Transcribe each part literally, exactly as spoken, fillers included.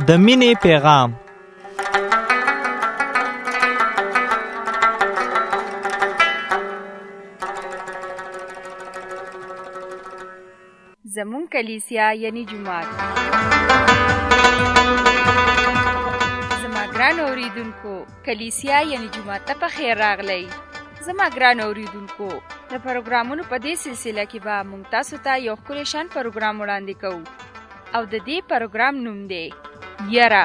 د مینې پیغام. زمون کلیسیا یعنی جماعت. زما ګران اوریدونکو، کلیسیا یعنی جماعت ته په خیر راغلی. زما ګران اوریدونکو، د پروګرامونو په دې سلسله کې به مونږ تاسو ته یو ښکلی شان پروګرام وړاندې کوو او د دې پروګرام نوم دی یره.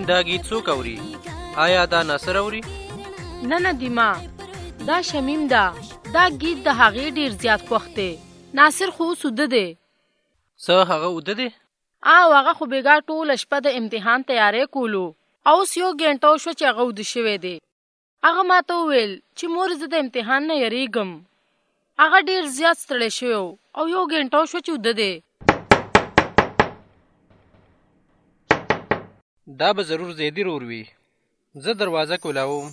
دا گیت څوک اوري؟ آیا دا ناصر اوري؟ نه نه دیما، دا شمیم ده. دا گیت د هغې ډیر زیات خوښ دی. ناصر خو اوس اوده دی. څه هغه اوده دی؟ او هغه خو بېګا ټوله شپه د امتحان تیاری کولو او اوس یو ګنټه وشوه چې هغه اوده شوی دی. هغه ماته وویل چې مور زه د امتحان نه یریږم. هغه ډیر زیات ستړی شوی او یو ګنټه وشوه چې اوده دی. دا به ضرور زیدي رور وي. زه دروازه کولاوم.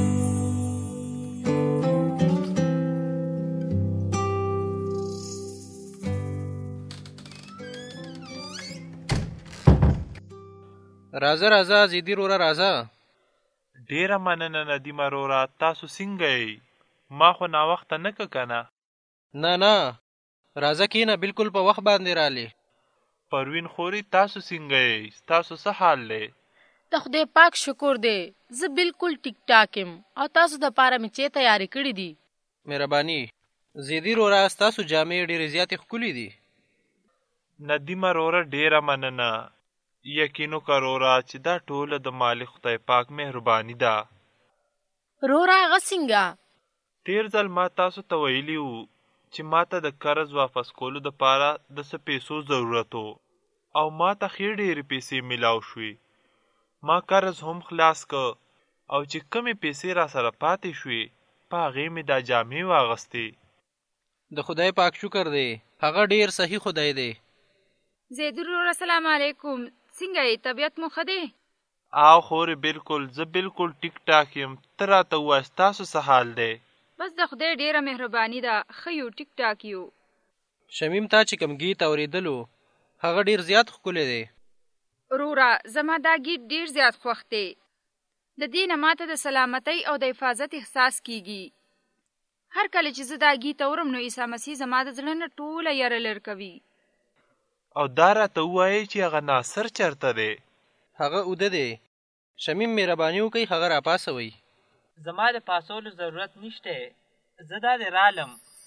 راځه راځه زیدي روره راځه. ډیره مننه ندیمه روره، تاسو څنګه یې؟ ما خو ناوخته نه که کنه؟ نه نه راځه کېنه، بالکل په وخت باندې رالی. پروین خوري تاسو څنګه یې؟ ستاسو څه حال دی؟ د خدای پاک شکر دی، زه بالکل ټیک ټاک یم او تاسو دپاره مې چې تیاری کړي دي. مهرباني. زیدي روره ستاسو جامې ډېرې زیاتې ښکلې دي. ندیمه روره ډیره مننه. یقینو که روره چې دا ټوله د مالک خدای پاک مهرباني ده. روره هغه څنګه؟ تیر ځل ما تاسو ته ویلي وو چې ما ته د قرض واپس کولو دپاره د څه پیسو ضرورت و او ما ته ښې ډېرې پیسې میلاو شوې. ما قرض هم خلاص که او چې کمې پیسې را سره پاتې شوې په هغې مې دا جامې واغستې. د خدای پاک شکر دی، هغه ډېر صحیح خدای دی. زیدي روره السلام علیکم، څنګه یې؟ طبیعت مو ښه دی؟ او خورې بالکل، زه بالکل ټیک ټاک یم. ته راته ووایه ستاسو څه حال دی؟ بس د خدای ډیره مهرباني ده، ښه یو ټیک ټاک یو. شمیم تا چې کوم گیت اورېدلو هغه ډېر زیات ښکلی دی. روره زما دا گیت ډیر زیات خوښ دی. د دې نه ماته د سلامتۍ او د حفاظت احساس کیږي. هر کله چې زه دا گیت اورم نو عیسی مسیح زما د زړه نه ټوله یره لر کوي. او دا راته ووایي چې هغه ناصر چرته دی؟ هغه اوده دی. شمیم مهرباني وکړئ هغه راپاسوئ. زما د پاسولو ضرورت نشته، زه دا د رالم.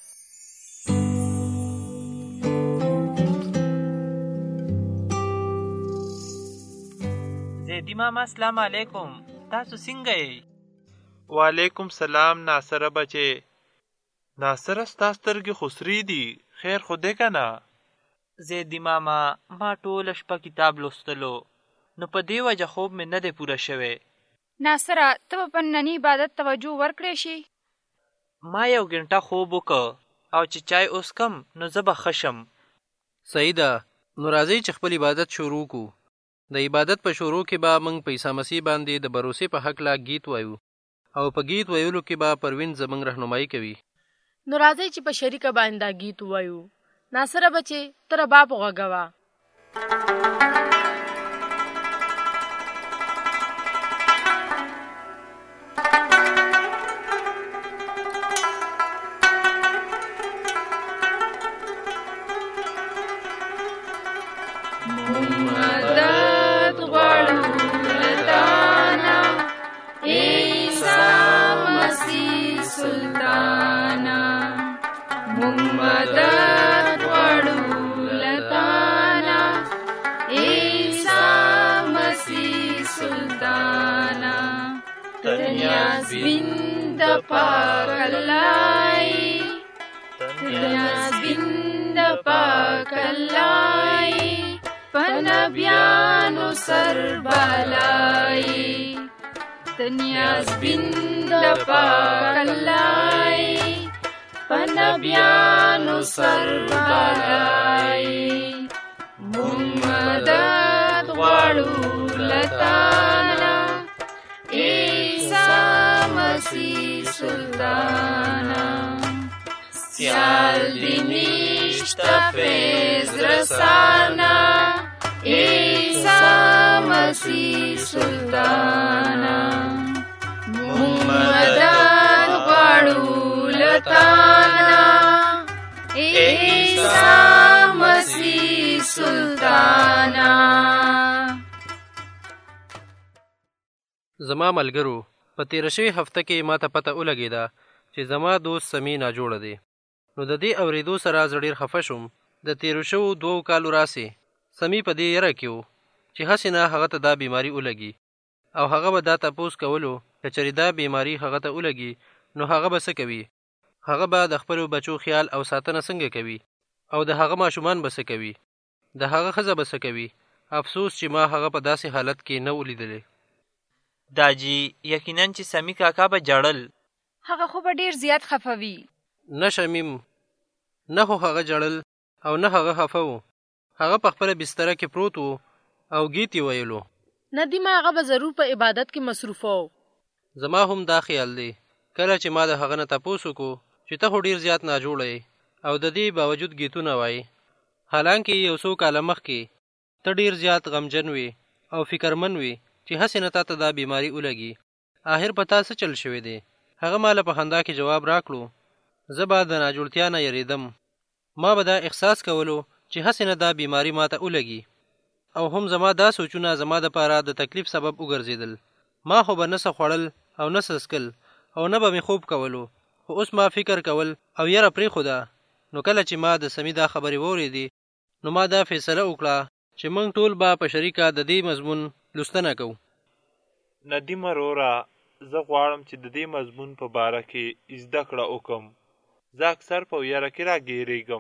زیدي ماما السلام علیکم، تاسو څنګه یې؟ وعلیکم سلام ناصره بچې. ناصره ستا سترګې خو سرې دي، خیر خو دی که نه؟ زیدي ماما ما ټوله شپه کتاب لوستلو نو په دې وجه خوب مې نه دی پوره شوی. ناصره ته به په ننني عبادت توجه ورکړی شي؟ ما یو ګنټه خوب وکړ او چې چای اوس کم نو زه به ښه شم. صحیح ده، نو راځئ چې خپل عبادت شروع کړو. د عبادت په شروع کې به موږ په عیسی مسیح باندې د بروسې په هکله گیت وایو او په گیت ویلو کې به پروین زموږ رهنمایي کوي. نو راځئ چې په شریکه باندې دا گیت ووایو. ناصره بچې ته رباب وغږوه. مدد غواړو له تانه عیسی مسیح سلطانه، موږ مدد غواړو له تانه عیسی مسیح سلطانه. ته نیازبین د پاک الله یې، ته نیازبین د پاک الله یې، په نبیانو سربلای. ته نیازبین د پاک الله یې، په نبیانو سربلای. موږ مدد غواړو له تانه عیسی مسیح سلطانه. سیال دې نشته فیض رسانه عیسی مسیح سلطانه. موږ مدد غواړو له تانه عیسی مسیح سلطانه. زما ملګرو، په تېره شوې هفته کې ما ته پته ولګېده چې زما دوست سمی ناجوړه دی. نو د دې اورېدو سره زه ډېر خفه شوم. د تېرو شوو دوو کالو راسې سمی په دې یره کې و چې هسې نه هغه ته دا بیماري ولګي او هغه به دا تپوس کولو که چېرې دا بیماری هغه ته ولګي نو هغه به څه کوي؟ هغه به د خپلو بچو خیال او ساتنه څنګه کوي؟ او د هغه ماشومان به څه کوي؟ د هغه ښځه به څه کوي؟ افسوس چې ما هغه په داسې حالت کې نه ولیدلی. داجی یقینا چې سمی کاکا به جړل. هغه خو به ډیر زیات خفه وي. نه شمیم، نه خو هغه جړل او نه هغه خفه و. هغه په خپله بستره کې پروت و او گیت یې ویلو. ندیمه هغه به ضرور په عبادت کې مصروف و. زما هم دا خیال دی. کله چې ما د هغه نه تپوس وکړو چې ته خو ډېر زیات ناجوړه یې او د دې باوجود گیتونه وایي، حالانکه یو څو کاله مخکې ته ډېر زیات غمجن وې او فکرمن وې چې هسې نه تا ته دا بیماري ولګي. آخر په تا څه چل شوی دی؟ هغه ما له په خندا کې جواب راکړو، زه به د ناجوړتیا نه یریدم. ما به دا احساس کولو چې هسې نه دا بیماری ما ته ولګي او هم زما دا سوچونه زما دپاره د تکلیف سبب وګرځېدل. ما خو به نه څه خوړل او نه څه څکل او نه به مې خوب کولو، خو اوس ما فکر کول او یره پرېښوده. نو کله چې ما د سمی دا خبرې واورېدې نو ما دا فیصله وکړه چې موږ ټول به په شریکه د دې مضمون لوستنه کوو. ندیم وروره، زه غواړم چې د دې مضمون په باره کې زده کړه وکړم. زه اکثر په یره کې راګیرېږم.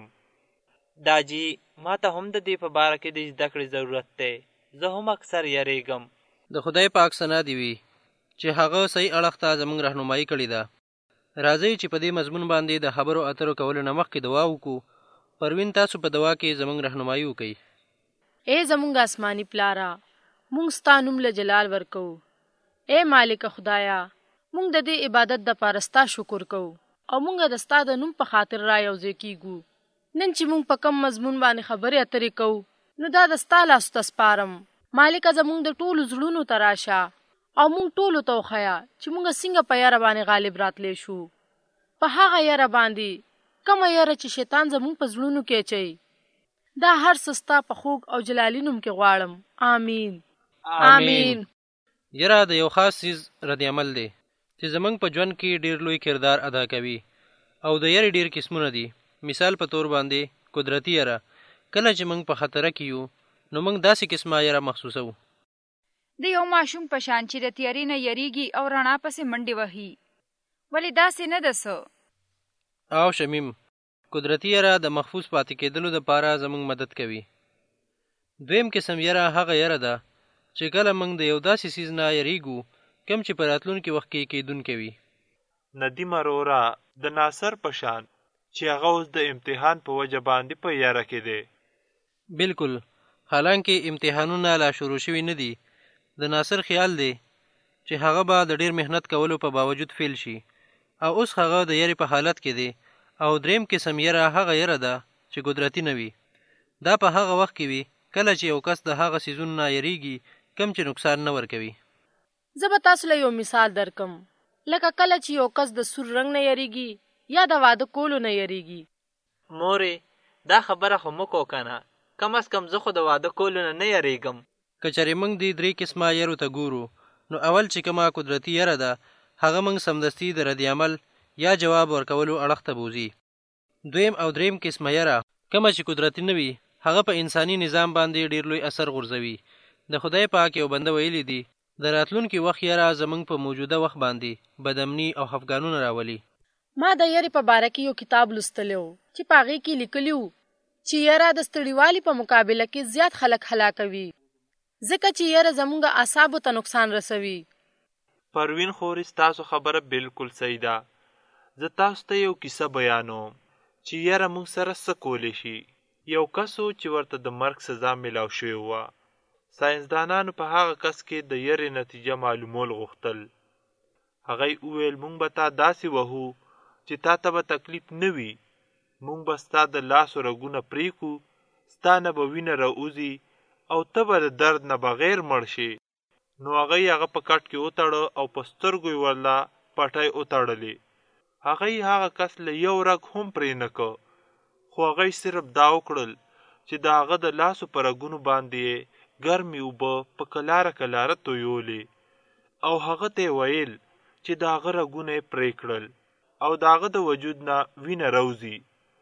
داجی ما ته هم د دې په باره کې د زده کړې ضرورت دی. زه هم اکثر یریږم. د خدای پاک ثنا دې وي چې هغه صحیح اړخ ته زموږ رهنمایي کړې ده. راځئ چې په دې مضمون باندې د خبرو اترو کولو نه مخکې دعا وکړو. پروین، تاسو په دعا کې زموږ رهنمایي وکړئ. اے زمونږ آسماني پلاره، مونږ ستا نوم له جلال ورکو. اے مالک خدایا، مونږ د دې عبادت د پاره ستا شکر کوو او مونږ د ستا د نوم په خاطر را یوځای کیږو. نن چې مونږ په کم مضمون باندې خبرې اترې کوو نو دا د ستا لاسو ته سپارم. مالکه زمونږ د ټولو زړونو ته راشه او مونږ ټولو ته وښیه چې مونږ څنګه په یاره باندې غالب راتلی شو. په هغه یاره باندې کومه یاره چې شیطان زمونږ په زړونو کې اچوي. دا هر څه ستا په خوږ او جلالي نوم کې غواړم. آمین آمین. یره د یو خاص څیز رد عمل دی چې زمونږ په ژوند کې ډېر لوی کردار ادا کوي او د یرې ډېر قسمونه دي. مثال په طور باندې قدرتي یره. کله چې موږ په خطره کې یو نو موږ داسې قسمه یره محسوسوو. د یو ماشوم په شان چې د تیارې نه یریږي او رڼا پسې منډې وهي. ولې داسې نه ده څه؟ او شمیم، قدرتي یره د محفوظ پاتې کېدلو دپاره زموږ مدد کوي. دویم قسم یره هغه یره ده چې کله موږ د یو داسې څیز نه یریږو کوم چې په راتلونکي وخت کې کیدونکی وي. ندیم وروره، د ناصر په شان چې هغه اوس د امتحان په وجه باندې په یاره کې دی. بالکل، حالانکه امتحانونه لا شروع شوي نه دي. د ناصر خیال دی چې هغه به د ډیر محنت کولو په باوجود فیل شي او اوس هغه د یری په حالت کې دی. او دریم قسم یره هغه یره ده چې قدرتي نه وي. دا په هغه وخت کې وي کله چې یو کس د هغه څیزونو نه یریږي کم چې نقصان نه ورکوي. زه به تاسو له یو مثال درکم. لکه کله چې یو کس د سور رنګ نه یریږي یا د واده کولو نه یریږي. مورې، دا خبره خو مکو کنه. کم از کم زه خو د واده کولو نه نه یریږم. که چېرې موږ دې درې قسمه یرو ته ګورو نو اول چې کومه قدرتي یره ده هغه موږ سمدستي د رد عمل یا جواب ورکولو اړخ ته بوځي. دویم او دریم قسمه یره کومه چې قدرتي نه وي هغه په انساني نظام باندې ډیر لوی اثر غورځوي. د خدای پاک یو بنده ویلی دی د راتلونکي وخت یره زموږ په موجوده وخت باندې بدامني او خفګانونه راولي. ما د یری په باره کې یو کتاب لوستلی و چې په هغې کې لیکلي و چې یره د ستړیوالي په مقابله کې زیات خلک هلاکوي، ځکه چې یره زموږ اعصابو ته نقصان رسوي. پروین خوري، ستاسو خبره بالکل صحیح ده. زه تاسو ته یو کیسه بیانوم چې یره موږ سره څه کولی شي. یو کس و چې ورته د مرګ سزا میلاو شوې وه. ساینسدانانو په هغه کس کې د یرې نتیجه معلومول غوښتل. هغوی وویل موږ به تا داسې وهو چې تا ته به تکلیف نه وي. موږ به ستا د لاسو رګونه پرېکو، ستا نه به وینه راوځي او ته به د درد نه بغیر مړ شي. نو هغوی هغه په کټ کې وتړه او په سترګو یې ورله پټۍ وتړلې. هغوی هغه کس له یو رګ هم پرې نه که، خو هغوی صرف دا وکړل چې د هغه د لاسو په رګونو باندې ګرمې اوبه په کلاره کلاره تویولې او هغه ته یې ویل چې د هغه رګونه یې پرې کړل او د هغه د وجود نه وینه راوځي.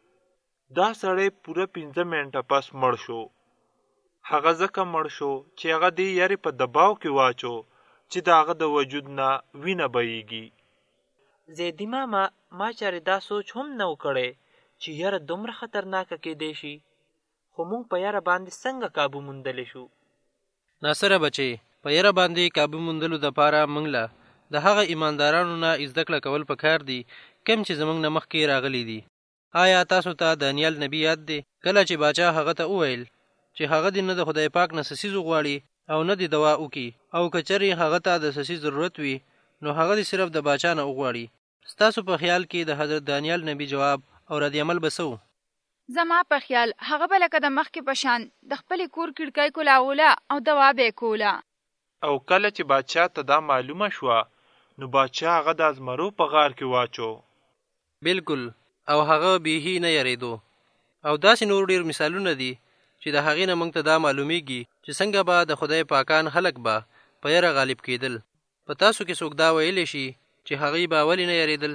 دا سړی پوره پنځه منټه پس مړ شو. هغه ځکه مړ شو چې هغه دې یاري په دباو کې واچو چې د هغه د وجود نه وینه بهیږي. زیدي ماما ما چارې دا سوچ هم نه و کړی چې یره دومره خطرناکه کېدی شي، خو موږ په یره باندې څنګه کابو موندلی شو؟ ناصره بچی، په یره باندې کابو موندلو دپاره موږ له د هغه ایماندارانو نه زده کړه کول پکار دي کوم چې زموږ نه مخکې راغلي دي. آیا تاسو ته دانیال نبی یاد دی؟ کله چې باچا هغه ته وویل چې هغه دې نه د خدای پاک نه څه څیز وغواړي او نه دې دوا وکړي، او که چېرې هغه ته د څه څیز ضرورت وي نو هغه دې صرف د باچا نه وغواړي. ستاسو په خیال کې د حضرت دانیال نبی جواب او رد عمل به څه و؟ زما په خیال هغه به لکه د مخکې په شان د خپلې کور کړکۍ کولاوله او دوا به یې کوله. او کله چې باچا ته دا معلومه شوه نو باچا هغه د ازمرو په غار کې واچو. بالکل، او هغه بیخي نه یریدو. او داسې نور ډیر مثالونه دي چې د هغې نه موږ ته دا معلومیږي چې څنګه به د خدای پاکان خلک به په یره غالب کېدل. په تاسو کې څوک دا ویلی شي چې هغوی به ولې نه یریدل؟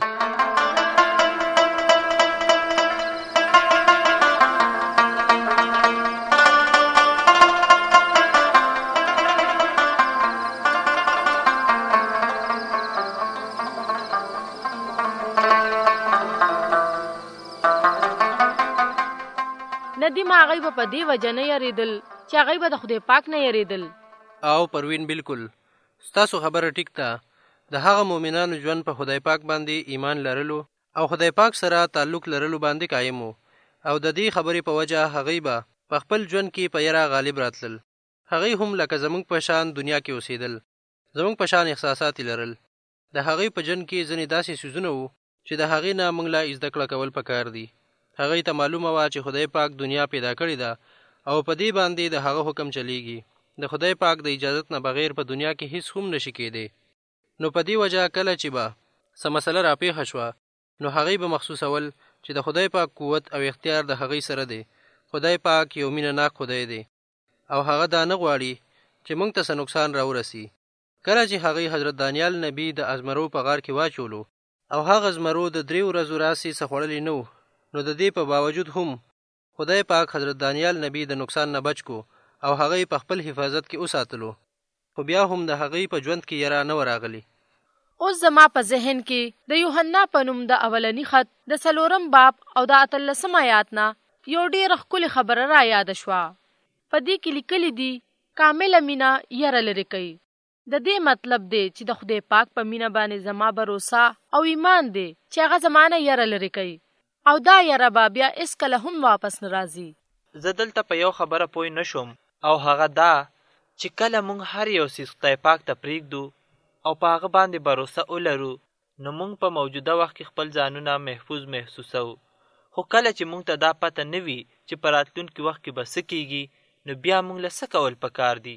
ندیم هغوی به په دې وجه نه یریدل چې هغوی به د خدای پاک نه یریدل. او پروین بالکل ستاسو خبره ټیک ده. د هغه مؤمنانو ژوند په خدای پاک باندې ایمان لرلو او خدای پاک سره تعلق لرلو باندې قایم وو، او د دې خبرې په وجه هغوی به په خپل ژوند کې په یره غالب راتلل. هغوی هم لکه زموږ په شان دنیا کې اوسېدل، زموږ په شان احساسات لرل. د هغوی په ژوند کې ځینې داسې څیزونه وو چې د هغې نه موږ له زده کړه کول پکار دي. هغوی ته معلومه وه چې خدای پاک دنیا پیدا کړې ده او په دې باندې د هغه حکم چلیږي. د خدای پاک د اجازت نه بغیر په دنیا کې هیڅ هم نشي کېدی. نو په دې وجه کله چې به څه مسله راپېښه شوه نو هغوی به محسوسول چې د خدای پاک قوت او اختیار د هغوی سره دی. خدای پاک یو مینه ناک خدای دی او هغه دا نه غواړي چې موږ ته څه نقصان راورسي. کله چې هغوی حضرت دانیال نبی د ازمرو په غار کې واچولو او هغه زمرو د درې ورځو راسې څه خوړلي نه و، نو د دې په باوجود هم خدای پاک حضرت دانیال نبی د نقصان نه بچ کو او هغوی په خپل حفاظت کې وساتلو، خو بیا هم د هغوی په ژوند کې یره نه وراغلي. اوس زما په ذهن کې د یوحنا په نوم د اولني خط د څلورم باب او د اتلسم آیات نه یو ډېره ښکلې خبره را یاده شوه. په دې کې لیکلي دي کامله مینه یره لرې کوي. د دې مطلب دی چې د خدای پاک په مینه باندې زما باروسه او ایمان دی چې هغه زما نه یره لرې کوي، او دا یره به بیا هېڅکله هم واپس نه راځي. زه دلته په یو خبره پوه نه شوم، او هغه دا چې کله موږ هر یو څیز خدای پاک ته پرېږدو او په هغه باندې باروسه ولرو نو موږ په موجوده وخت کې خپل ځانونه محفوظ محسوسوو. خو کله چې موږ ته دا پته نه وي چې په راتلونکي وخت کې به څه کېږي نو بیا موږ له څه کول پکار دي؟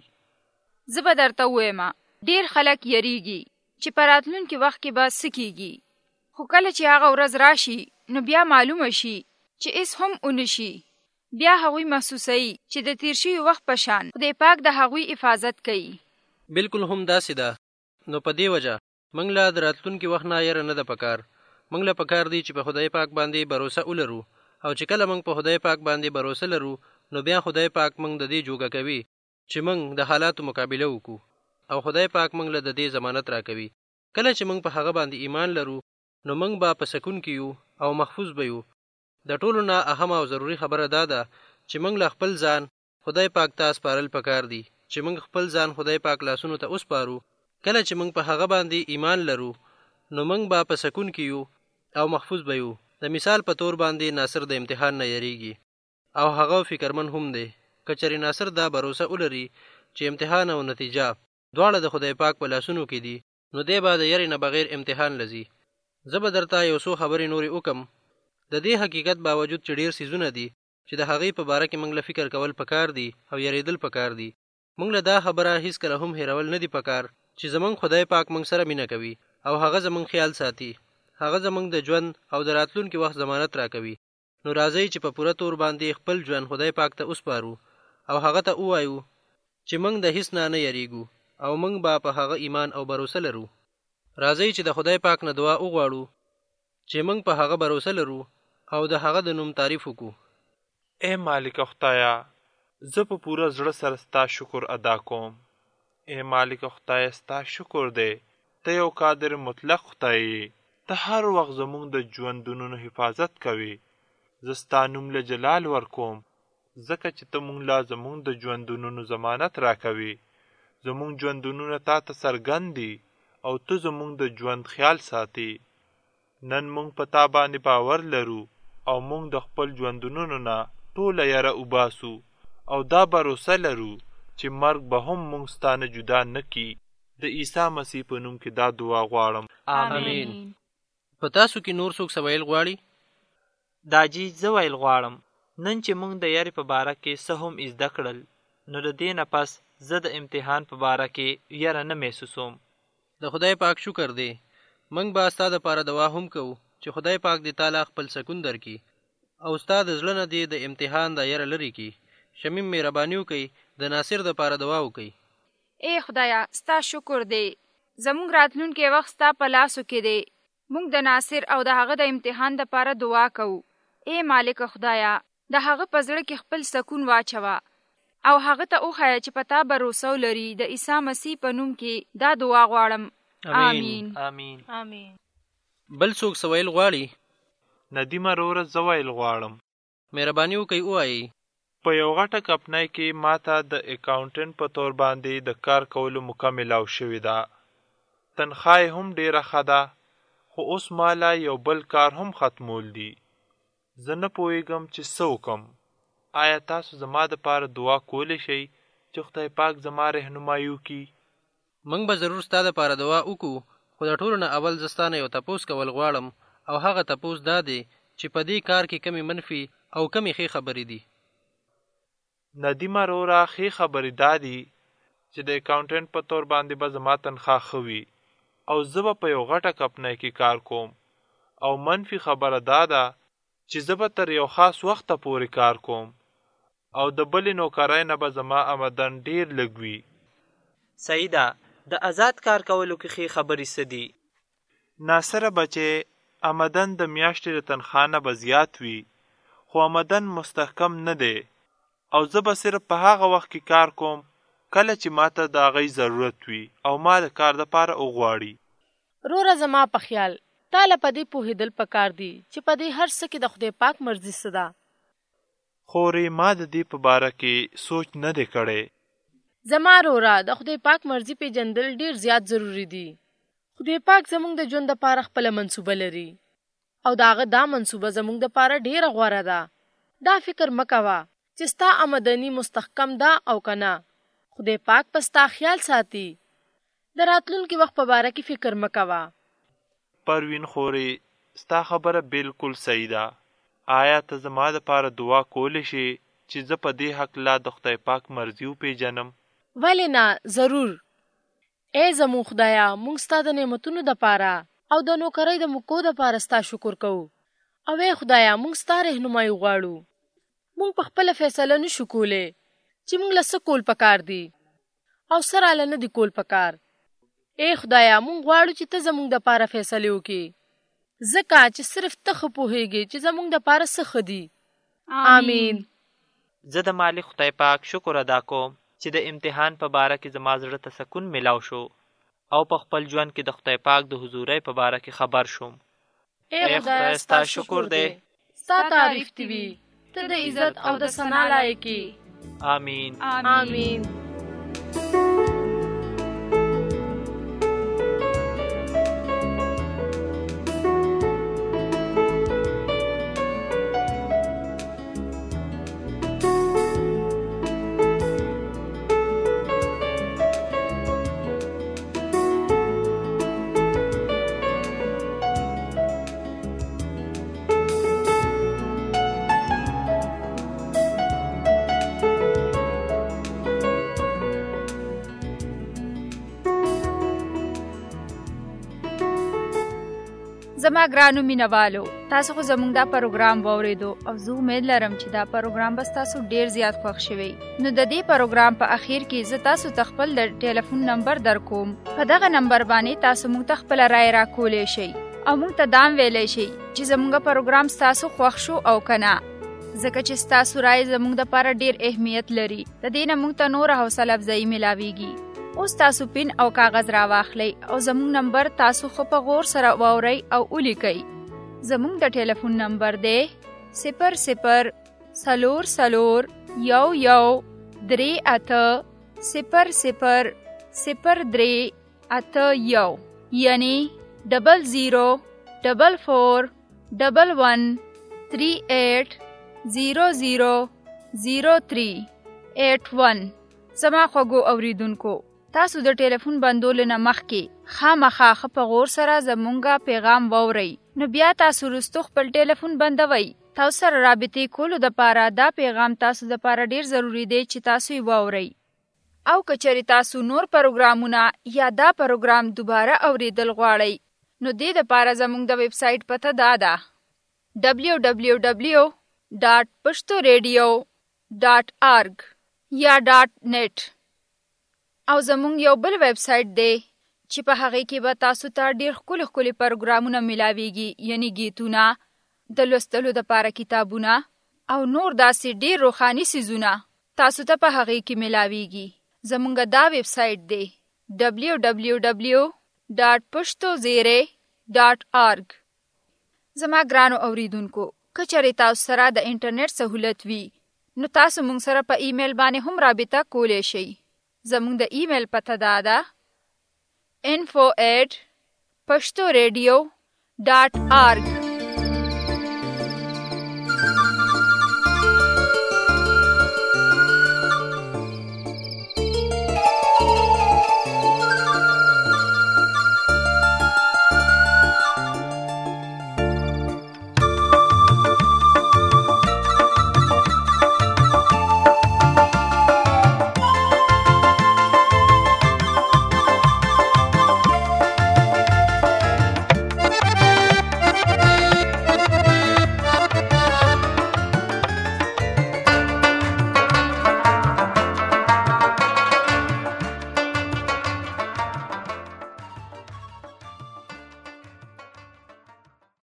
زه به درته ووایم ډېر خلک یریږي چې په راتلونکي وخت کې به څه کېږي، خو کله چې هغه ورځ راشي نو بیا معلومه شي چې هېڅ هم ونه شي. بیا هغوی محسوسوي چې د تیر شوي وخت په شان خدای پاک د هغوی حفاظت کوي. بالکل هم داسې ده. نو په دې وجه موږ له د راتلونکي وخت نه یره نه ده پکار. موږ له پکار دی چې په خدای پاک باندې باروسه ولرو، او چې کله موږ په خدای پاک باندې باروسه لرو نو بیا خدای پاک موږ د دې جوګه کوي چې موږ د حالاتو مقابله وکړو، او خدای پاک موږ له د دې ضمانت راکوي. کله چې موږ په هغه باندې ایمان لرو نو موږ به په سکون کې یو او محفوظ به یو. د ټولو نه اهم او ضروري خبره دا ده چې موږ له خپل ځان خدای پاک ته سپارل پکار دي، چې موږ خپل ځان خدای پاک لاسونو ته وسپارو. کله چې موږ په هغه باندې ایمان لرو نو موږ به په سکون کې یو او محفوظ به یو. د مثال په تور باندې ناصر د امتحان نه یریږي او هغه فکرمن هم دی. که چېرې ناصر دا باروسه ولري چې امتحان او نتیجه دواړه د خدای پاک په لاسونو کې دي نو دی به د یرې نه بغیر امتحان لځي. زه به درته یو څو خبرې نورې وکم. د دې حقیقت باوجود چې ډېر څیزونه دي چې د هغې په باره کې موږ له فکر کول پکار دي او یریدل پکار دي، موږ له دا خبره هیڅکله هم هیرول نه دي پکار چې زموږ خدای پاک موږ سره مینه کوي او هغه زموږ خیال ساتي. هغه زموږ د ژوند او د راتلونکي وخت ضمانت راکوي. نو راځئ چې په پوره تور باندې خپل ژوند خدای پاک ته وسپارو او هغه ته ووایو چې موږ د هیڅ نه نه یریږو او موږ به په هغه ایمان او باروسه لرو. راځئ چې د خدای پاک نه دعا وغواړو چې موږ په هغه باروسه لرو او د هغه د نوم تعریف وکړو. اے مالک خدایا، زه په پوره زړه سره ستا شکر ادا کوم ای مالک خدای ستا شکر دی، ته یو قادر مطلق خدای یې، ته هر وخت زمونږ د ژوندونو حفاظت کوي. زه ستا نوم له جلال ورکوم ځکه چې ته مونږ لا زمونږ د ژوندونو ضمانت راکوي. زمونږ ژوندونونه تا ته څرګند دي او ته زمونږ د ژوند خیال ساتي. نن مونږ په تا باندې باور لرو او مونږ د خپل ژوندونو نه ټوله یره وباسو او دا باروسه لرو چې مرګ به هم مونږ ستا نه جدا نه کي. د عیسی مسیح په نوم کې دا دعا غواړم، آمین. په تاسو کې نور څوک څه ویل غواړي؟ داجي زه ویل غواړم. نن چې مونږ د یارې په باره کې څه هم زده کړل، نو د دې نه پس زه د امتحان په باره کې یره نه محسوسوم. د خدای پاک شکر دی. موږ به ستا دپاره دعا هم کوو چې خدای پاک دې تعالی خپل سکون درکړي او ستا د زړه نه دې د امتحان دا یره لرې کړي. شمیم مهرباني وکړئ د ناصر دپاره دعا وکړئ. ای خدایا ستا شکر دی، زموږ راتلونکی وخت ستا په لاسو کې دی. موږ د ناصر او د هغه د امتحان دپاره دعا کوو. ای مالک خدایا د هغه په زړه کې خپل سکون واچوه او هغه ته وښایه چې په تا باروسه ولري. د عیسی مسیح په نوم کې دا دعا غواړم، آمین. آمین. آمین. بل څوک څه ویل غواړي؟ ندیمه وروره زه ویل غواړم. مهرباني وکړئ ووایئ. په یو غټه کمپنۍ کې ما ته د اکاونټنټ په طور باندې د کار کولو موقع ملاو شوې ده. تنخواه یې هم ډېره ښه ده، خو اوس مالا یو بل کار هم ختمول دي. زه نه پوهېږم چې څه وکړم. آیا تاسو زما دپاره دعا کولی شئ چې خدای پاک زما رهنمایي وکړي؟ موږ به ضرور ستا دپاره دعا وکړو، خو د ټولو نه اول زه ستا نه یو تپوس کول غواړم او هغه تپوس دا دی چې په دې کار کې کمې منفي او کمې ښې خبرې دي. ندیمه وروره ښې خبرې دا دي چې د اکاونټنټ په طور باندې به زما تنخواه ښه وي او زه به په یو غټه کمپنۍ کې کار کوم. او منفي خبره دا ده چې زه به تر یو خاص وخته پورې کار کوم او د بلې نوکرۍ نه به زما آمدن ډېر لږ وي. صحیح ده. د آزاد کار کولو کې ښې خبرې څه دي؟ ناصره بچې، آمدن د میاشتې د تنخواه نه به زیات وي، خو آمدن مستحکم نه دی او زه به صرف په هغه وخت کې کار کوم کله چې ما ته د هغې ضرورت وي او ما د کار دپاره وغواړي. وروره زما په خیال تا له په دې پوهېدل پکار دي چې په دې هر څه کې د خدای پاک مرضي څه ده. خورې ما د دې په باره کې سوچ نه دی کړی. زما وروره د خدای پاک مرضي پیژندل ډېر زیات ضروری دي. خدای پاک زموږ د ژوند دپاره خپله منصوبه لري او د هغه دا منصوبه زموږ دپاره ډېره غوره ده. دا فکر مه کوه چې ستا آمدني مستحکم ده او که نه. خدای پاک په ستا خیال ساتي. د راتلونکي وخت په باره کې فکر مه کوه. پروین خورې ستا خبره بالکل صحیح ده. آیا ته زما دپاره دعا کولی شې چې زه په دې هکله د خدای پاک مرضي وپېژنم؟ ولې نه، ضرور. ای زموږ خدایه، موږ ستا د نعمتونو دپاره او د نوکرۍ د موقعو دپاره ستا شکر کوو. او ای خدایه، موږ ستا رهنمایي غواړو. موږ په خپله فیصله نشو کولی چې موږ له څه کول پکار دي او څه راله نه دي کول پکار. ای خدایه، موږ غواړو چې ته زموږ دپاره فیصلې وکړې، ځکه چې صرف ته ښه پوهېږې چې زموږ دپاره څه ښه دي. آمین. زه د مالک خدای پاک شکر ادا کوم چې د امتحان په باره کې زما زړه ته سکون ملاو شو او په خپل ژوند کې د خدای پاک د حضورۍ په باره کې خبر شوم. ای خدای ستا شکر دی، ستا تعریف دی وي، ته د عزت او د ثنا لایق یې. آمین. آمین. زما ګرانو مینوالو، تاسو خو زموږ دا پروګرام واورېدو او زه امید لرم چې دا پروګرام به ستاسو ډېر زیات خوښ شوی. نو د دې پروګرام په اخیر کې زه تاسو ته خپل د ټلیفون نمبر درکوم. په دغه نمبر باندې تاسو موږ ته خپله رایه راکولی شئ او موږ ته دام ویلی شئ چې زموږ پروګرام ستاسو خوښ شو او که نه، ځکه چې ستاسو رایې زموږ دپاره ډېر اهمیت لري. د دې نه موږ ته نوره حوصله افزایي میلاویږي. اوس تاسو پین او کاغذ را واخلئ او زموږ نمبر تاسو خو په غور سره واورئ او ولیکئ. زموږ د ټلیفون نمبر دی صفر صفر څلور څلور یو یو درې اته صفر صفر صفر درې اته یو، یعنی ډبل زیرو ډبل فور ډبل ون تھری ایٹ زیرو زیرو زیرو تھری ایٹ ون. زما خوږو اوریدونکو، تاسو د ټلیفون بندولو نه مخکې خامخا ښه په غور سره زمونږه پیغام واورئ، نو بیا تاسو وروستو خپل ټلیفون بندوئ. تاسو سره رابطې کولو دپاره دا پیغام تاسو دپاره ډیر ضروری دی چې تاسو یې واورئ. او که چېرې تاسو نور پروګرامونه یا دا پروګرام دوباره اوریدل غواړئ، نو دې دپاره زموږ د ویب سایټ پته دا ده ډبلیو ډبلیو ډبلیو ډاټ پښتو ریډیو ډاټ آرګ یا ډاټ نیټ. او زموږ یو بل ویب سایټ دی چې په هغې کې به تاسو ته ډېر ښکلي ښکلي پروګرامونه میلاویږي، یعنی گیتونه، د لوستلو دپاره کتابونه او نور داسې ډېر روښاني څیزونه تاسو ته په هغې کې میلاویږي. زموږ دا ویب سایټ دی ډبلیو ډبلیو ډبلیو ډاټ پښتو زیرې ډاټ آرګ. زما ګرانو اوریدونکو، که چېرې تاسو سره د انټرنیټ سهولت وي، نو تاسو موږ سره په ایمیل باندې هم رابطه کولی شئ. زموږ د ایمیل پته دا ده info at pashto radio dot org.